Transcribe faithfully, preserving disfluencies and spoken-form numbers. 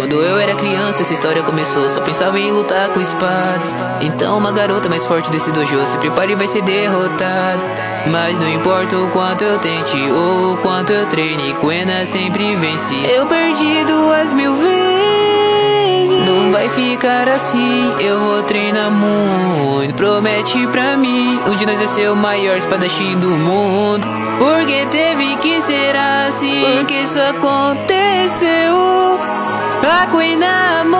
Quando eu era criança essa história começou, só pensava em lutar com espadas. Então uma garota mais forte desse dojo se prepare e vai ser derrotada. Mas não importa o quanto eu tente ou o quanto eu treine, Kuena sempre vence. Eu perdi duas mil vezes. Não vai ficar assim, eu vou treinar muito. Promete pra mim, um dia nós vai ser o maior espadachim do mundo. Porque teve que ser assim, porque isso aconteceu. A Kuena